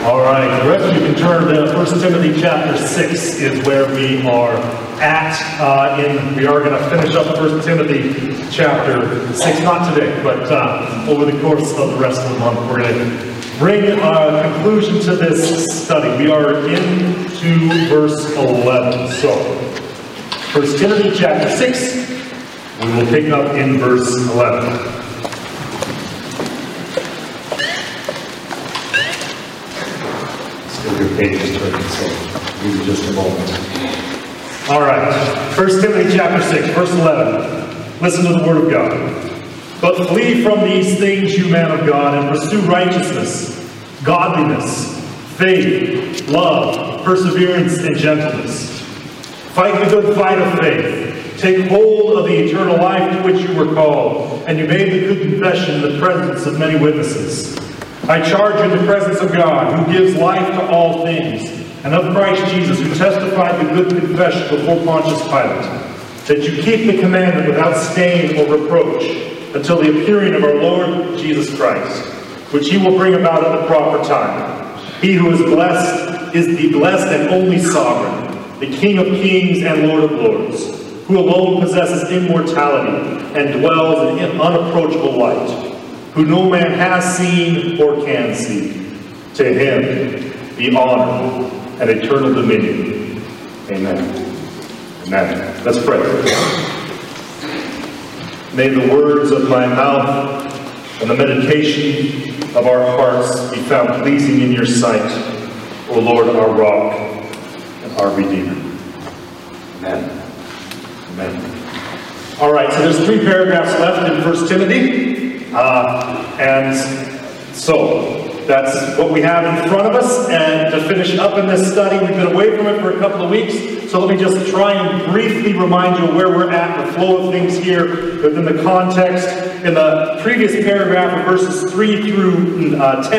All right, the rest of you can turn to 1 Timothy chapter 6 is where we are at. We are going to finish up 1 Timothy chapter 6, not today, but over the course of the rest of the month. We're going to bring a conclusion to this study. We are into verse 11. So, 1 Timothy chapter 6, we will pick up in verse 11. Your pages turned, so give me just a moment. All right, 1 Timothy chapter 6, verse 11. Listen to the word of God. But flee from these things, you man of God, and pursue righteousness, godliness, faith, love, perseverance, and gentleness. Fight the good fight of faith. Take hold of the eternal life to which you were called, and you made the good confession in the presence of many witnesses. I charge you in the presence of God, who gives life to all things, and of Christ Jesus, who testified the good confession before Pontius Pilate, that you keep the commandment without stain or reproach, until the appearing of our Lord Jesus Christ, which he will bring about at the proper time. He who is blessed is the blessed and only sovereign, the King of kings and Lord of lords, who alone possesses immortality and dwells in unapproachable light, who no man has seen or can see. To him be honor and eternal dominion. Amen. Amen. Let's pray. May the words of my mouth and the meditation of our hearts be found pleasing in your sight, O Lord, our rock and our Redeemer. Amen. Amen. All right, so there's 3 paragraphs left in 1 Timothy. And so that's what we have in front of us. And to finish up in this study, we've been away from it for a couple of weeks. So let me just try and briefly remind you where we're at, the flow of things here within the context. In the previous paragraph of verses 3 through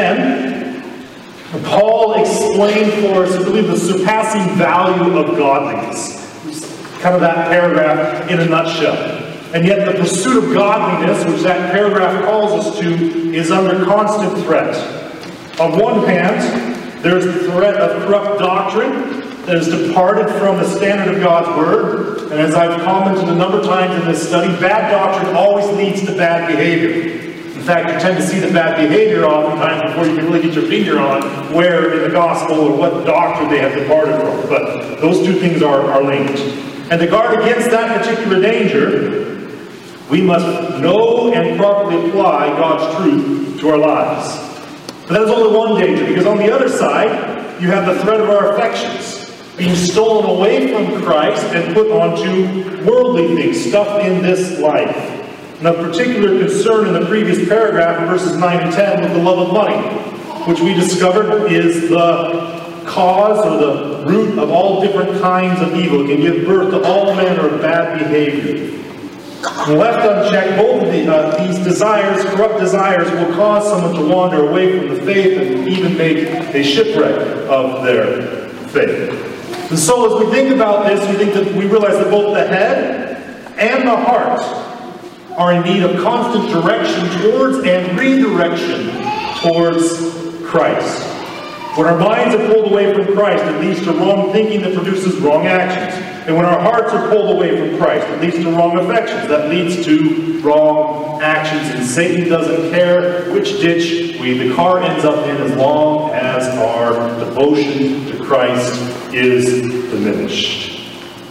10, Paul explained for us, I believe, the surpassing value of godliness. Kind of that paragraph in a nutshell. And yet the pursuit of godliness, which that paragraph calls us to, is under constant threat. On one hand, there's the threat of corrupt doctrine that has departed from the standard of God's Word. And as I've commented a number of times in this study, bad doctrine always leads to bad behavior. In fact, you tend to see the bad behavior oftentimes before you can really get your finger on where in the gospel or what doctrine they have departed from. But those two things are linked. And to guard against that particular danger, we must know and properly apply God's truth to our lives. But that is only one danger, because on the other side, you have the threat of our affections being stolen away from Christ and put onto worldly things, stuff in this life. And of particular concern in the previous paragraph, in verses 9 and 10, was the love of money, which we discovered is the cause or the root of all different kinds of evil. It can give birth to all manner of bad behavior. When left unchecked, both of these desires, corrupt desires, will cause someone to wander away from the faith and even make a shipwreck of their faith. And so as we think about this, we realize that both the head and the heart are in need of constant direction towards and redirection towards Christ. When our minds are pulled away from Christ, it leads to wrong thinking that produces wrong actions. And when our hearts are pulled away from Christ, it leads to wrong affections. That leads to wrong actions. And Satan doesn't care which ditch the car ends up in as long as our devotion to Christ is diminished.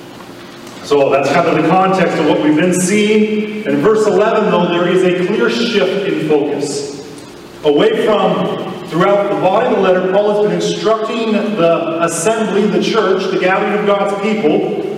So that's kind of the context of what we've been seeing. And in verse 11, though, there is a clear shift in focus. Away from, throughout the body of the letter, Paul has been instructing the assembly, the church, the gathering of God's people,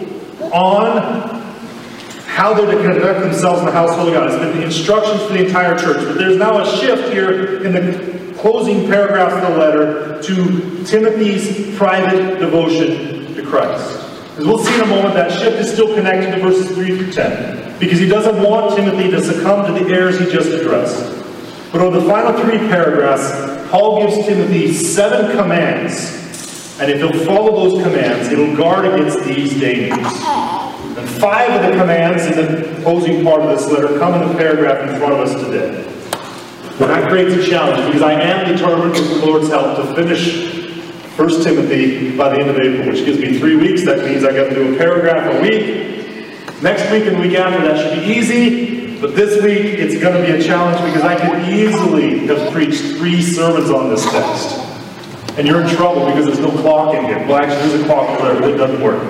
on how they're to conduct themselves in the household of God. It's been the instructions for the entire church. But there's now a shift here in the closing paragraphs of the letter to Timothy's private devotion to Christ. As we'll see in a moment, that shift is still connected to verses 3 through 10, because he doesn't want Timothy to succumb to the errors he just addressed. But over the final 3 paragraphs, Paul gives Timothy 7 commands, and if he'll follow those commands, it'll guard against these dangers. And 5 of the commands in the closing part of this letter come in the paragraph in front of us today. And that creates a challenge because I am determined with the Lord's help to finish 1 Timothy by the end of April, which gives me 3 weeks. That means I got to do a paragraph a week. Next week and the week after, that should be easy. But this week, it's going to be a challenge because I could easily have preached 3 sermons on this text. And you're in trouble because there's no clock in here. Well, actually, there's a clock there, but it doesn't work.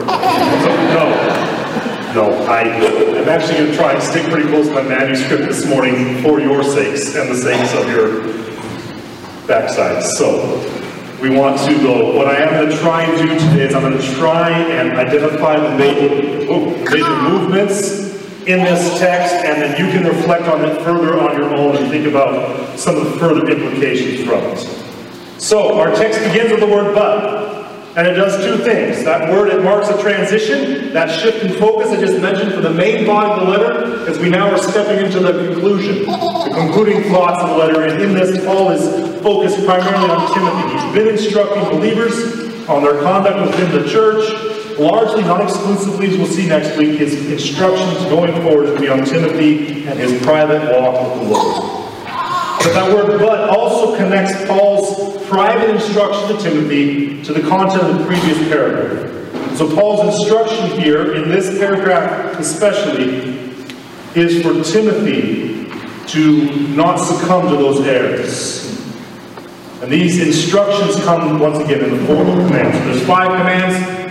So, I'm actually going to try and stick pretty close to my manuscript this morning for your sakes and the sakes of your backsides. So, we want to go. What I am going to try and do today is I'm going to try and identify the major movements in this text, and then you can reflect on it further on your own and think about some of the further implications from it. So, our text begins with the word but, and it does 2 things. That word, it marks a transition, that shift in focus I just mentioned for the main body of the letter, as we now are stepping into the conclusion, the concluding thoughts of the letter. And in this, Paul is focused primarily on Timothy. He's been instructing believers on their conduct within the church, largely, not exclusively, as we'll see next week. His instructions going forward will be on Timothy and his private walk with the Lord. But that word but also connects Paul's private instruction to Timothy to the content of the previous paragraph. So Paul's instruction here, in this paragraph especially, is for Timothy to not succumb to those errors. And these instructions come, once again, in the form of commands. So there's 5 commands.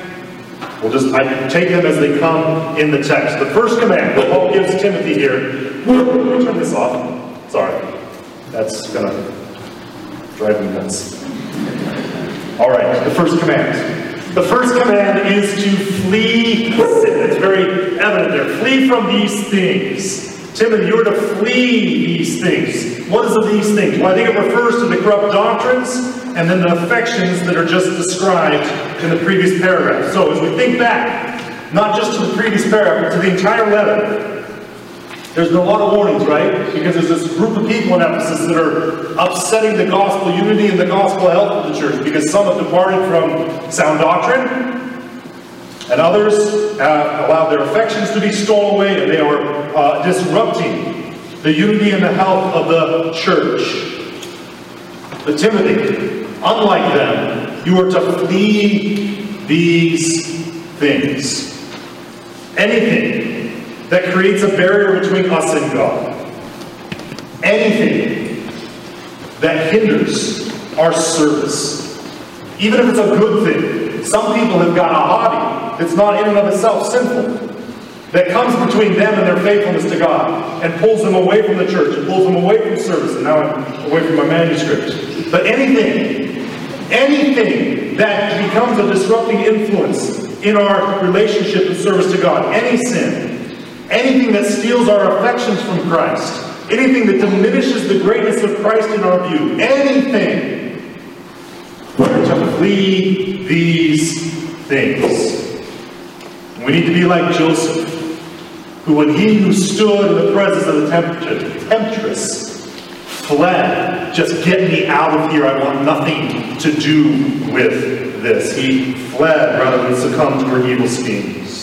I take them as they come in the text. The first command that Paul gives Timothy here, let me turn this off. Sorry. That's going to drive me nuts. All right, the first command. The first command is to flee sin. It's very evident there. Flee from these things. Timothy, you are to flee these things. What is of these things? Well, I think it refers to the corrupt doctrines and then the affections that are just described in the previous paragraph. So as we think back, not just to the previous paragraph, but to the entire letter, there's been a lot of warnings, right? Because there's this group of people in Ephesus that are upsetting the gospel unity and the gospel health of the church, because some have departed from sound doctrine, and others have allowed their affections to be stolen away, and they are disrupting the unity and the health of the church. But Timothy, unlike them, you are to flee these things. Anything that creates a barrier between us and God. Anything that hinders our service. Even if it's a good thing. Some people have got a hobby that's not in and of itself sinful, that comes between them and their faithfulness to God, and pulls them away from the church, and pulls them away from service. And now I'm away from my manuscript. But anything that becomes a disrupting influence in our relationship and service to God, any sin, anything that steals our affections from Christ, anything that diminishes the greatness of Christ in our view, anything, we're to flee these things. We need to be like Joseph, who when he stood in the presence of the temptress, fled. Just get me out of here. I want nothing to do with this. He fled rather than succumb to her evil schemes.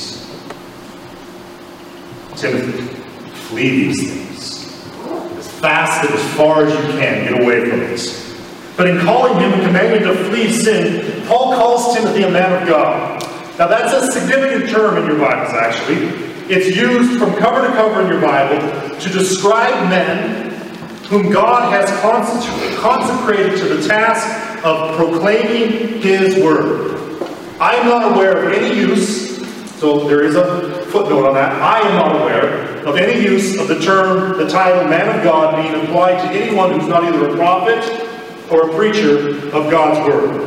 Timothy, flee these things. As fast and as far as you can, get away from it. But in calling him and commanding him to flee sin, Paul calls Timothy a man of God. Now that's a significant term in your Bibles, actually. It's used from cover to cover in your Bible to describe men whom God has consecrated to the task of proclaiming His Word. I am not aware of any use, so there is a footnote on that, I am not aware of any use of the term, the title, man of God, being applied to anyone who's not either a prophet or a preacher of God's Word.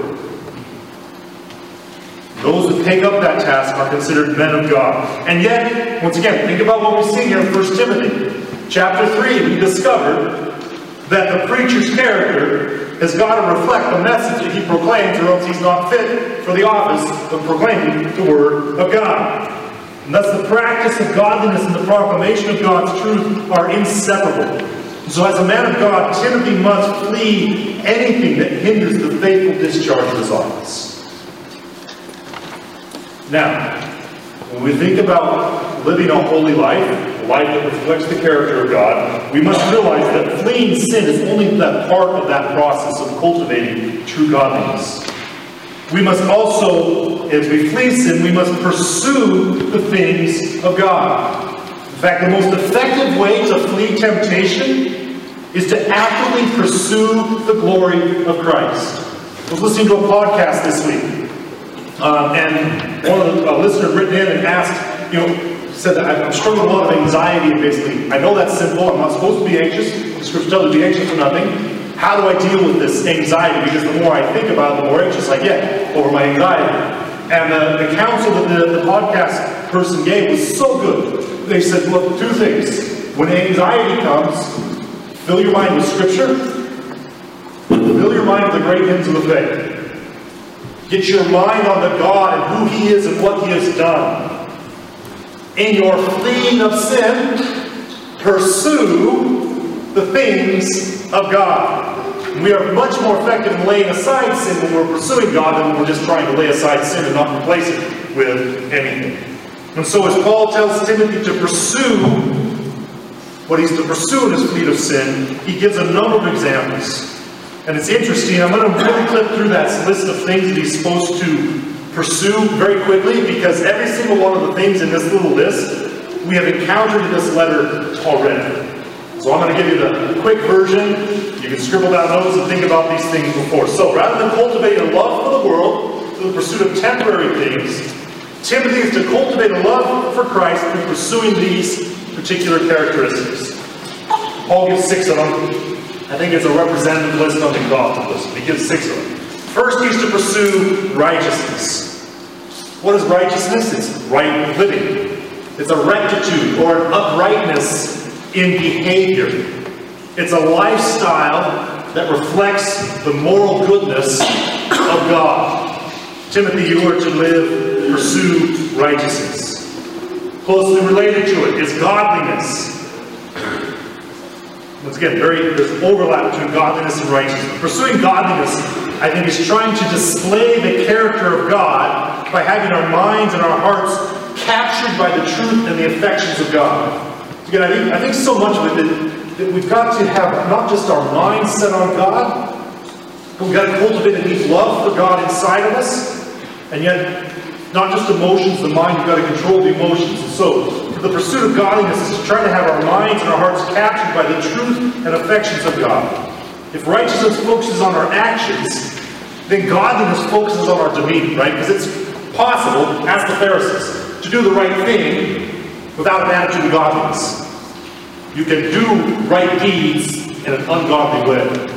Those that take up that task are considered men of God. And yet, once again, think about what we see here in 1 Timothy. Chapter 3, we discovered that the preacher's character has got to reflect the message that he proclaims, or else he's not fit for the office of proclaiming the Word of God. And thus the practice of godliness and the proclamation of God's truth are inseparable. So as a man of God, Timothy must flee anything that hinders the faithful discharge of his office. Now, when we think about living a holy life, a life that reflects the character of God, we must realize that fleeing sin is only that part of that process of cultivating true godliness. We must also, as we flee sin, we must pursue the things of God. In fact, the most effective way to flee temptation is to actively pursue the glory of Christ. I was listening to a podcast this week. And one of the listeners written in and asked, said that I'm struggling with a lot of anxiety, and basically, I know that's simple, I'm not supposed to be anxious, the scripture tells me to be anxious for nothing. How do I deal with this anxiety? Because the more I think about it, the more anxious I get over my anxiety. And the counsel that the podcast person gave was so good. They said, look, two things. When anxiety comes, fill your mind with scripture, fill your mind with the great hymns of the faith. Get your mind on the God and who He is and what He has done. In your fleeing of sin, pursue the things of God. We are much more effective in laying aside sin when we're pursuing God than when we're just trying to lay aside sin and not replace it with anything. And so as Paul tells Timothy to pursue what he's to pursue in his fleet of sin, he gives a number of examples. And it's interesting, I'm going to really clip through that list of things that he's supposed to pursue very quickly, because every single one of the things in this little list we have encountered in this letter already. So I'm going to give you the quick version. You can scribble down notes and think about these things before. So rather than cultivate a love for the world through the pursuit of temporary things, Timothy is to cultivate a love for Christ through pursuing these particular characteristics. Paul gives 6 of them. I think it's a representative list on the exhaustive list. He gives 6 of them. First, he's to pursue righteousness. What is righteousness? It's right living. It's a rectitude or an uprightness in behavior. It's a lifestyle that reflects the moral goodness of God. Timothy, you are to pursue righteousness. Closely related to it is godliness. Once again, there's overlap between godliness and righteousness. Pursuing godliness, I think, is trying to display the character of God by having our minds and our hearts captured by the truth and the affections of God. Again, I think so much of it that we've got to have not just our minds set on God, but we've got to cultivate a deep love for God inside of us, and yet not just emotions, the mind, you've got to control the emotions. And so, the pursuit of godliness is to try to have our minds and our hearts captured by the truth and affections of God. If righteousness focuses on our actions, then godliness focuses on our demeanor, right? Because it's possible, ask the Pharisees, to do the right thing without an attitude of godliness. You can do right deeds in an ungodly way.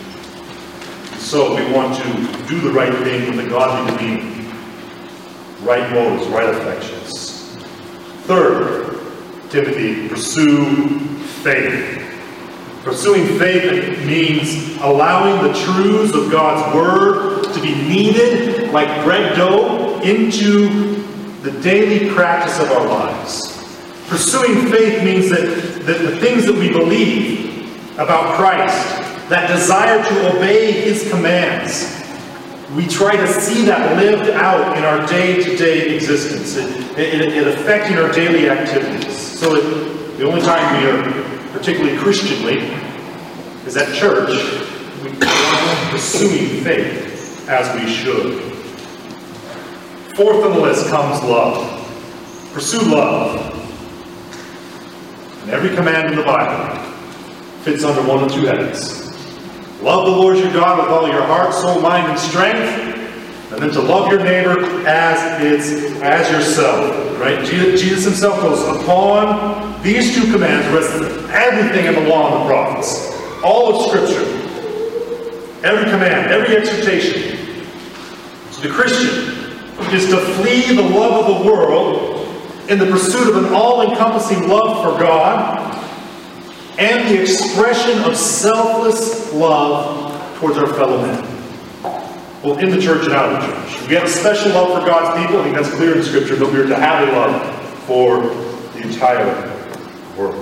So we want to do the right thing with a godly demeanor. Right motives, right affections. Third, Timothy, pursue faith. Pursuing faith means allowing the truths of God's Word to be kneaded like bread dough into the daily practice of our lives. Pursuing faith means that the things that we believe about Christ, that desire to obey His commands, we try to see that lived out in our day-to-day existence, it affecting our daily activities. So the only time we are particularly Christianly is at church. We are pursuing faith as we should. Fourth on the list comes love. Pursue love. And every command in the Bible fits under one of 2 headings. Love the Lord your God with all your heart, soul, mind, and strength, and then to love your neighbor as yourself. Right? Jesus Himself goes, upon these 2 commands rests everything in the law and the prophets. All of Scripture. Every command, every exhortation. So the Christian is to flee the love of the world in the pursuit of an all-encompassing love for God and the expression of selfless love towards our fellow men, both in the church and out of the church. We have a special love for God's people. I think that's clear in Scripture, but we are to have a love for the entire world.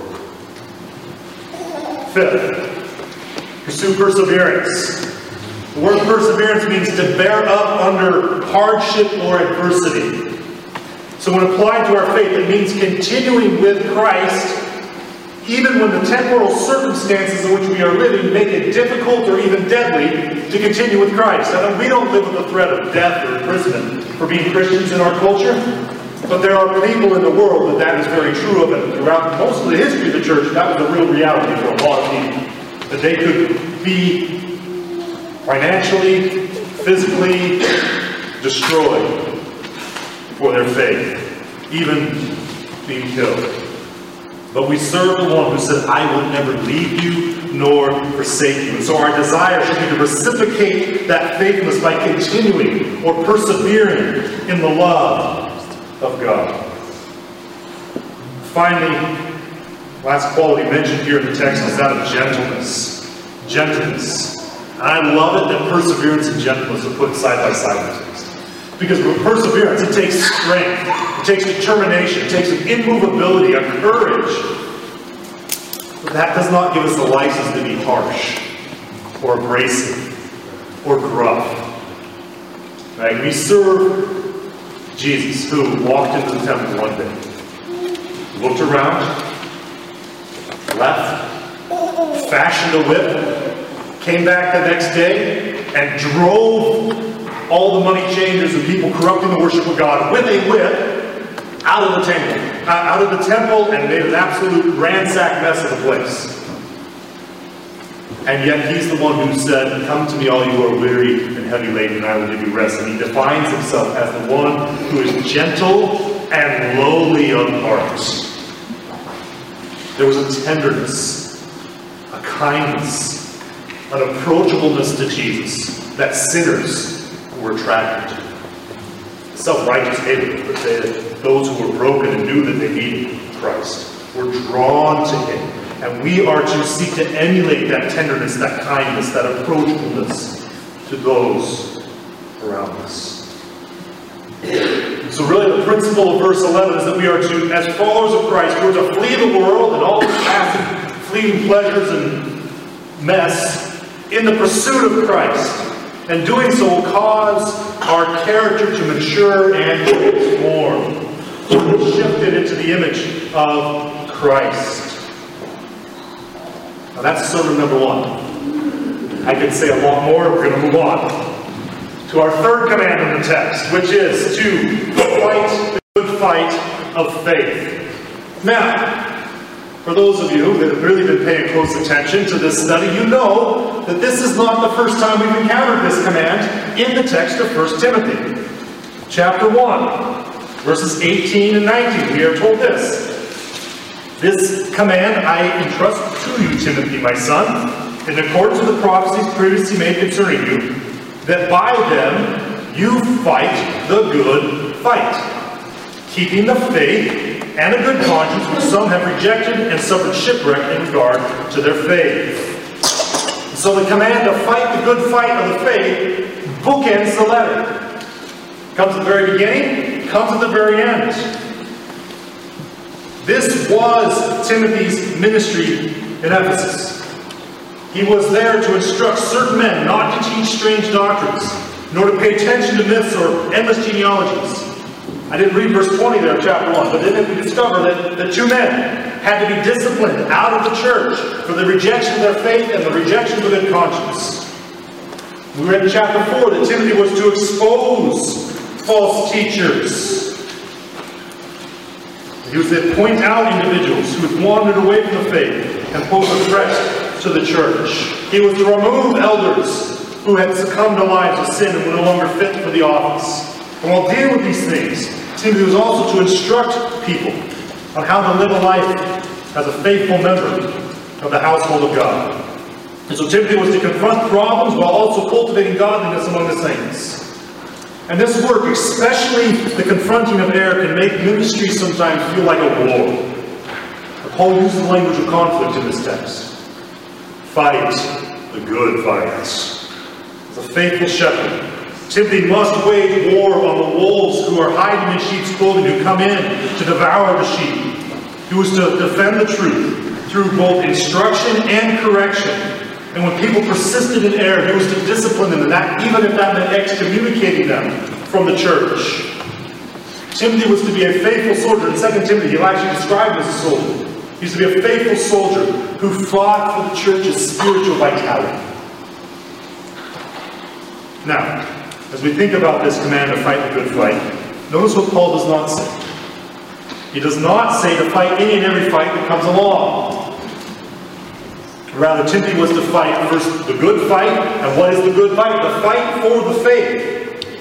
Fifth, pursue perseverance. The word perseverance means to bear up under hardship or adversity. So So when applied to our faith, it means continuing with Christ, even when the temporal circumstances in which we are living make it difficult or even deadly to continue with Christ. Now, we don't live with the threat of death or imprisonment for being Christians in our culture, but there are people in the world that is very true of, and throughout most of the history of the church, that was a real reality for a lot of people. That they could be financially, physically destroyed for their faith, even being killed. But we serve the one who said, I will never leave you nor forsake you. And so our desire should be to reciprocate that faithfulness by continuing or persevering in the love of God. Finally, last quality mentioned here in the text is that of gentleness. Gentleness. And I love it that perseverance and gentleness are put side by side in the text. Because with perseverance, it takes strength, it takes determination, it takes an immovability, a courage. But that does not give us the license to be harsh, or abrasive, or gruff. Right? We serve Jesus, who walked into the temple one day, looked around, left, fashioned a whip, came back the next day, and drove all the money changers and people corrupting the worship of God with a whip out of the temple, and made an absolute ransack mess of the place. And yet he's the one who said, come to me all you who are weary and heavy laden, and I will give you rest. And he defines himself as the one who is gentle and lowly of heart. There was a tenderness, a kindness, an approachableness to Jesus that sinners were attracted to. Self-righteous hated, but those who were broken and knew that they needed Christ were drawn to him. And we are to seek to emulate that tenderness, that kindness, that approachableness to those around us. So really the principle of verse 11 is that we are to, as followers of Christ, we're to flee the world and all its passive, fleeting pleasures and mess in the pursuit of Christ. And doing so will cause our character to mature and transform, to be shifted into the image of Christ. Now that's sermon number one. I could say a lot more. We're going to move on to our third command in the text, which is to fight the good fight of faith. Now, for those of you that have really been paying close attention to this study, you know that this is not the first time we've encountered this command in the text of 1 Timothy. Chapter 1, verses 18 and 19, we are told this. This command I entrust to you, Timothy, my son, in accordance with the prophecies previously made concerning you, that by them you fight the good fight, keeping the faith and a good conscience, which some have rejected and suffered shipwreck in regard to their faith. So the command to fight the good fight of the faith bookends the letter. Comes at the very beginning, comes at the very end. This was Timothy's ministry in Ephesus. He was there to instruct certain men not to teach strange doctrines, nor to pay attention to myths or endless genealogies. I didn't read verse 20 there of chapter 1, but then we discover that the two men had to be disciplined out of the church for the rejection of their faith and the rejection of a good conscience. We read in chapter 4 that Timothy was to expose false teachers. He was to point out individuals who had wandered away from the faith and pose a threat to the church. He was to remove elders who had succumbed to lives of sin and were no longer fit for the office. And while dealing with these things, Timothy was also to instruct people on how to live a life as a faithful member of the household of God. And so Timothy was to confront problems while also cultivating godliness among the saints. And this work, especially the confronting of error, can make ministry sometimes feel like a war. Paul uses the language of conflict in this text. Fight the good fight. As a faithful shepherd, Timothy must wage war on the wolves who are hiding in sheep's clothing, who come in to devour the sheep. He was to defend the truth through both instruction and correction. And when people persisted in error, he was to discipline them, and that, even if that meant excommunicating them from the church. Timothy was to be a faithful soldier. In 2 Timothy, he'll actually describe him as a soldier. He's to be a faithful soldier who fought for the church's spiritual vitality. Now, as we think about this command to fight the good fight, notice what Paul does not say. He does not say to fight any and every fight that comes along. Rather, Timothy was to fight first the good fight. And what is the good fight? The fight for the faith.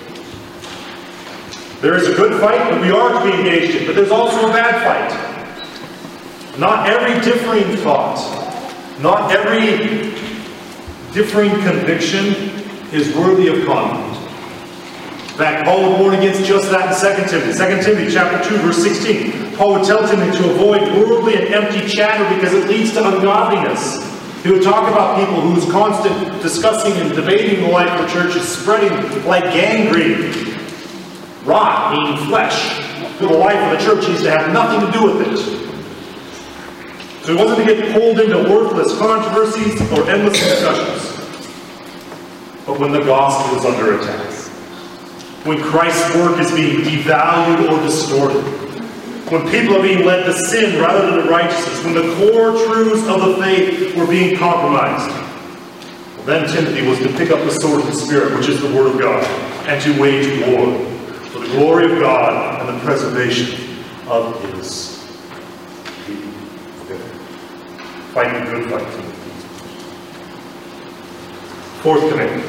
There is a good fight that we are to be engaged in, but there's also a bad fight. Not every differing thought, not every differing conviction is worthy of conflict. In fact, Paul would warn against just that in 2 Timothy. 2 Timothy chapter 2, verse 16. Paul would tell Timothy to avoid worldly and empty chatter because it leads to ungodliness. He would talk about people whose constant discussing and debating the life of the church is spreading like gangrene. Rot, meaning flesh, through the life of the church. He used to have nothing to do with it. So he wasn't to get pulled into worthless controversies or endless discussions. But when the gospel is under attack, when Christ's work is being devalued or distorted, when people are being led to sin rather than to righteousness, when the core truths of the faith were being compromised, then Timothy was to pick up the sword of the Spirit, which is the Word of God, and to wage war for the glory of God and the preservation of His people. Fight the good fight. Fourth command.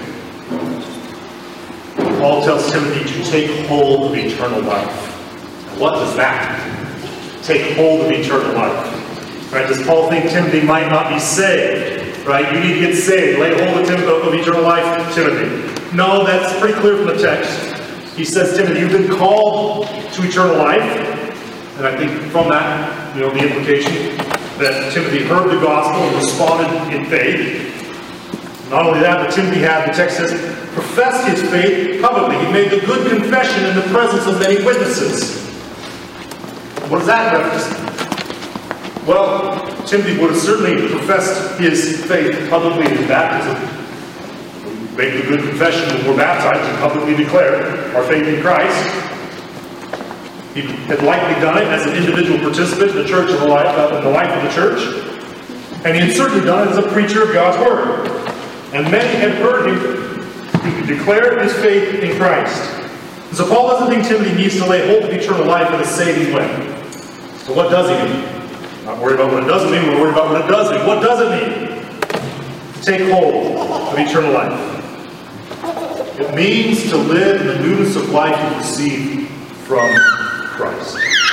Paul tells Timothy to take hold of eternal life. What does that mean? Take hold of eternal life. Right? Does Paul think Timothy might not be saved? Right? You need to get saved. Lay hold of eternal life, Timothy. No, that's pretty clear from the text. He says, Timothy, you've been called to eternal life. And I think from that, the implication that Timothy heard the gospel and responded in faith. Not only that, but Timothy had, the text says, professed his faith publicly. He made the good confession in the presence of many witnesses. What does that reference? Well, Timothy would have certainly professed his faith publicly in his baptism. We make the good confession when we're baptized and publicly declare our faith in Christ. He had likely done it as an individual participant in the church of the life of the church. And he had certainly done it as a preacher of God's Word. And many had heard him declare his faith in Christ. And so Paul doesn't think Timothy needs to lay hold of eternal life in a saving way. So what does he mean? Not worried about what it doesn't mean, we're worried about what it does mean. What does it mean to take hold of eternal life? It means to live in the newness of life you receive from Christ.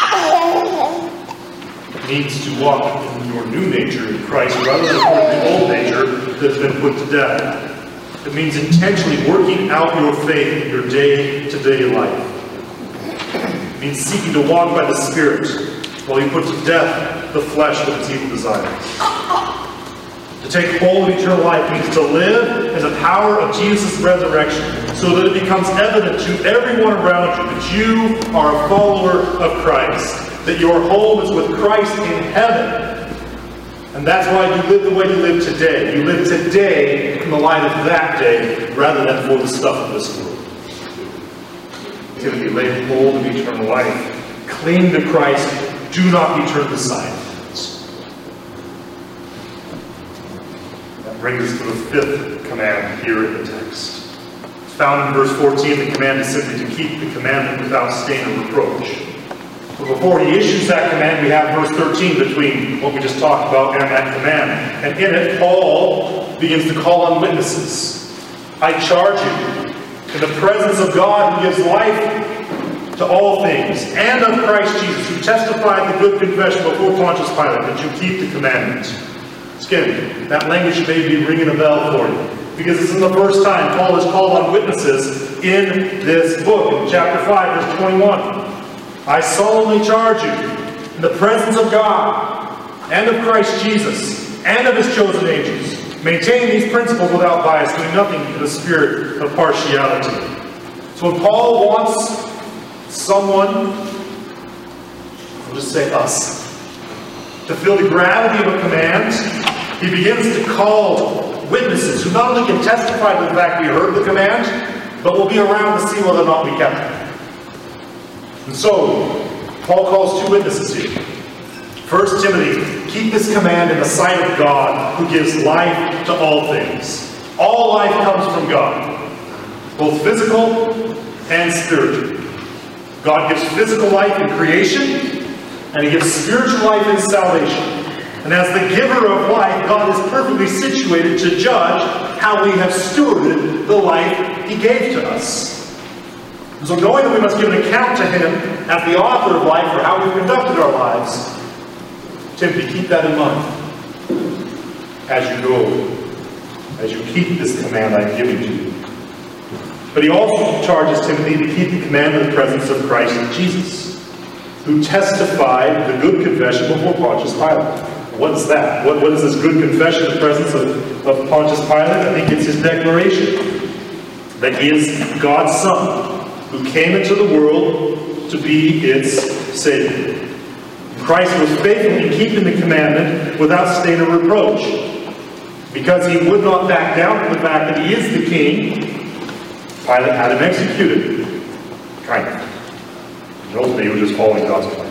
It means to walk in your new nature in Christ rather than the old nature that's been put to death. It means intentionally working out your faith in your day-to-day life. It means seeking to walk by the Spirit while you put to death the flesh with its evil desires. To take hold of eternal life means to live in the power of Jesus' resurrection so that it becomes evident to everyone around you that you are a follower of Christ, that your home is with Christ in heaven. And that's why you live the way you live today. You live today in the light of that day rather than for the stuff of this world. Timothy, lay hold of eternal life. Cling to Christ. Do not be turned aside. That brings us to the fifth command here in the text. It's found in verse 14. The command is simply to keep the commandment without stain or reproach. But before he issues that command, we have verse 13 between what we just talked about and that command. And in it, Paul begins to call on witnesses. I charge you, in the presence of God who gives life to all things, and of Christ Jesus, who testified the good confession before Pontius Pilate, that you keep the commandments. Again, that language may be ringing a bell for you, because this is the first time Paul has called on witnesses in this book, in chapter 5, verse 21. I solemnly charge you, in the presence of God, and of Christ Jesus, and of His chosen angels, maintain these principles without bias, doing nothing in the spirit of partiality. So when Paul wants someone, I'll just say us, to feel the gravity of a command, he begins to call witnesses who not only can testify to the fact we heard the command, but will be around to see whether or not we kept it. And so, Paul calls two witnesses here. First, Timothy, keep this command in the sight of God, who gives life to all things. All life comes from God, both physical and spiritual. God gives physical life in creation, and He gives spiritual life in salvation. And as the giver of life, God is perfectly situated to judge how we have stewarded the life He gave to us. And so knowing that we must give an account to Him as the author of life for how we've conducted our lives, Timothy, keep that in mind as you go, as you keep this command I am giving to you. But he also charges Timothy to keep the command in the presence of Christ Jesus, who testified the good confession before Pontius Pilate. What's that? What is this good confession in the presence of Pontius Pilate? I think it's his declaration that he is God's Son, who came into the world to be its Savior. Christ was faithful in keeping the commandment without stain or reproach. Because he would not back down from the fact that he is the king, Pilate had him executed. Kind of. And ultimately, he was just following God's plan.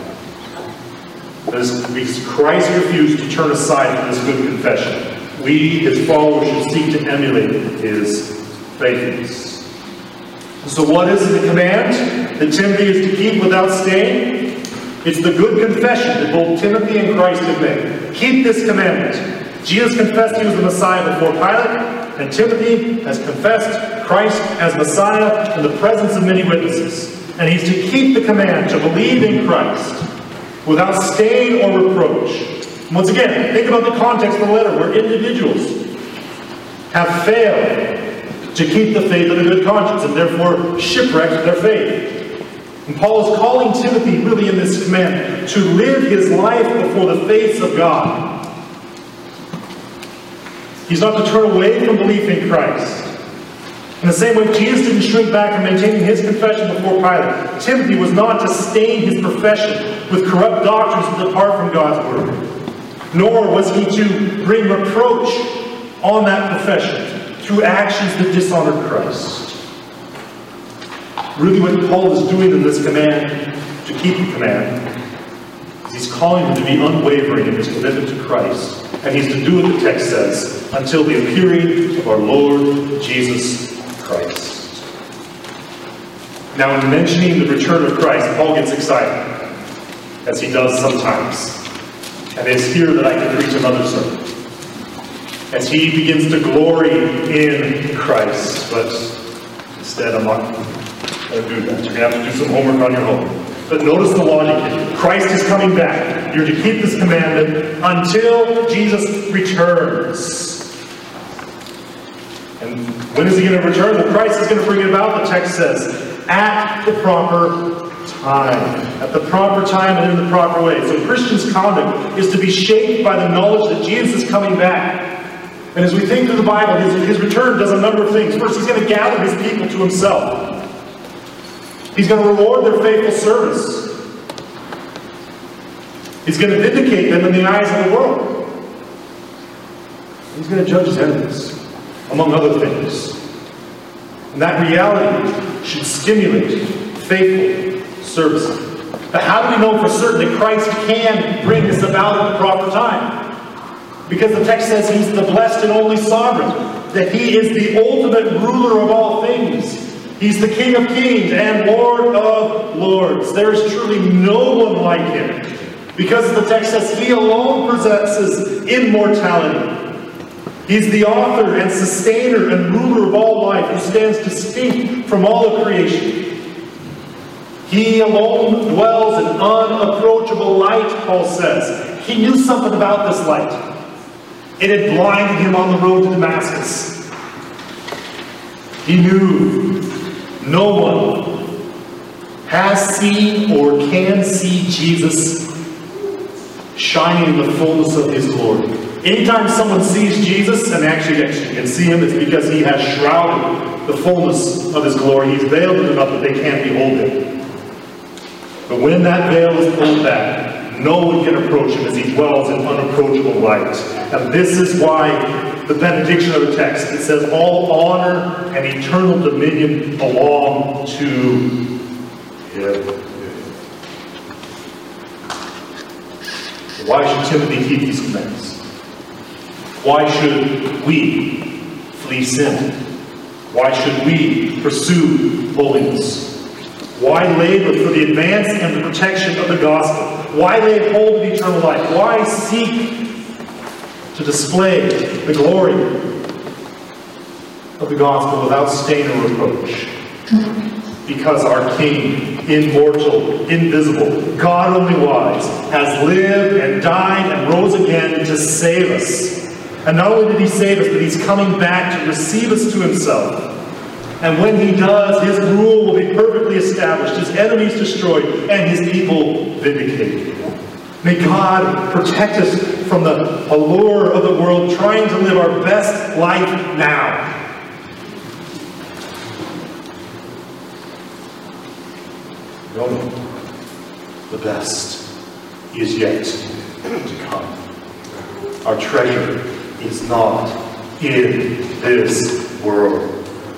Because Christ refused to turn aside from this good confession, we, his followers, should seek to emulate his faithfulness. So what is the command that Timothy is to keep without stain? It's the good confession that both Timothy and Christ have made. Keep this commandment. Jesus confessed he was the Messiah before Pilate, and Timothy has confessed Christ as Messiah in the presence of many witnesses. And he's to keep the command to believe in Christ without stain or reproach. Once again, think about the context of the letter where individuals have failed to keep the faith of a good conscience and therefore shipwrecked their faith. And Paul is calling Timothy really in this command to live his life before the face of God. He's not to turn away from belief in Christ. In the same way Jesus didn't shrink back from maintaining his confession before Pilate, Timothy was not to stain his profession with corrupt doctrines that depart from God's word. Nor was he to bring reproach on that profession through actions that dishonored Christ. Really what Paul is doing in this command, to keep the command, is he's calling him to be unwavering in his commitment to Christ. And he's to do what the text says, until the appearing of our Lord Jesus Christ. Now in mentioning the return of Christ, Paul gets excited, as he does sometimes. And it's here that I can preach another sermon, as he begins to glory in Christ. But instead I'm not going to do that. You're going to have to do some homework on your own. But notice the logic here. Christ is coming back. You're to keep this commandment until Jesus returns. And when is he going to return? Well, Christ is going to bring it about, the text says, at the proper time. At the proper time and in the proper way. So Christians' conduct is to be shaped by the knowledge that Jesus is coming back. And as we think through the Bible, his return does a number of things. First, he's going to gather his people to himself. He's going to reward their faithful service. He's going to vindicate them in the eyes of the world. He's going to judge his enemies, among other things. And that reality should stimulate faithful service. But how do we know for certain that Christ can bring this about at the proper time? Because the text says he's the blessed and only sovereign, that he is the ultimate ruler of all things. He's the King of kings and Lord of lords. There is truly no one like him. Because the text says he alone possesses immortality. He's the author and sustainer and ruler of all life, who stands distinct from all of creation. He alone dwells in unapproachable light, Paul says. He knew something about this light. It had blinded him on the road to Damascus. He knew no one has seen or can see Jesus shining in the fullness of his glory. Anytime someone sees Jesus, and actually can see him, it's because he has shrouded the fullness of his glory. He's veiled it enough that they can't behold him. But when that veil is pulled back, no one can approach him, as he dwells in unapproachable light. And this is why the benediction of the text, it says, all honor and eternal dominion belong to him. Why should Timothy keep these commands? Why should we flee sin? Why should we pursue holiness? Why labor for the advance and the protection of the gospel? Why lay hold of eternal life? Why seek to display the glory of the gospel without stain or reproach? Because our King, immortal, invisible, God only wise, has lived and died and rose again to save us. And not only did he save us, but he's coming back to receive us to himself. And when he does, his rule will be perfectly established, his enemies destroyed, and his people vindicated. May God protect us from the allure of the world, trying to live our best life now. No, the best is yet to come. Our treasure is not in this world.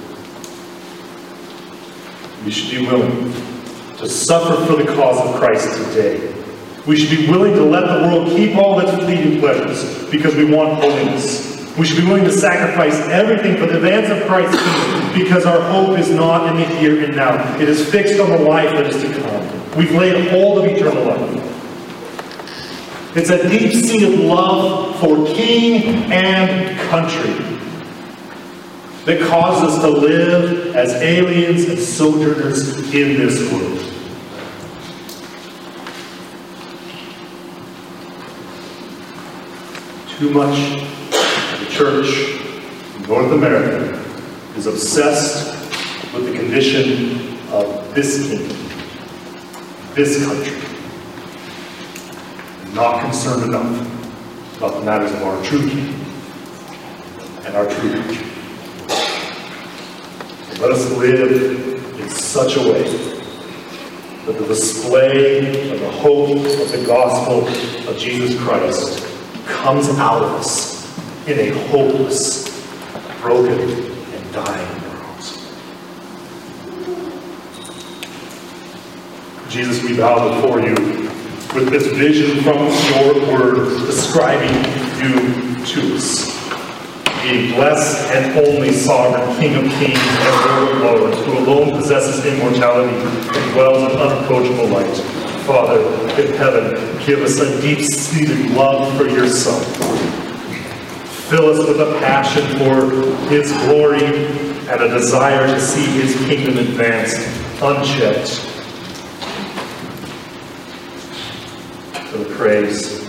We should be willing to suffer for the cause of Christ today. We should be willing to let the world keep all its fleeting pleasures because we want holiness. We should be willing to sacrifice everything for the advance of Christ's kingdom because our hope is not in the here and now. It is fixed on the life that is to come. We've laid hold of eternal life. It's a deep-seated love for king and country that causes us to live as aliens and sojourners in this world. Too much of the church in North America is obsessed with the condition of this kingdom, this country, and not concerned enough about the matters of our true king and our true country. Let us live in such a way that the display of the hope of the gospel of Jesus Christ comes out of us in a hopeless, broken, and dying world. Jesus, we bow before you with this vision from your word describing you to us. Being blessed and only sovereign, King of kings and Lord of lords, who alone possesses immortality and dwells in unapproachable light. Father in heaven, give us a deep-seated love for your Son. Fill us with a passion for his glory and a desire to see his kingdom advanced unchecked to the praise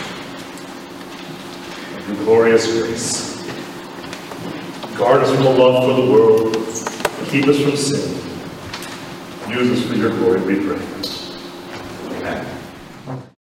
of your glorious grace. Guard us from the love for the world, and keep us from sin. Use us for your glory, we pray. Amen.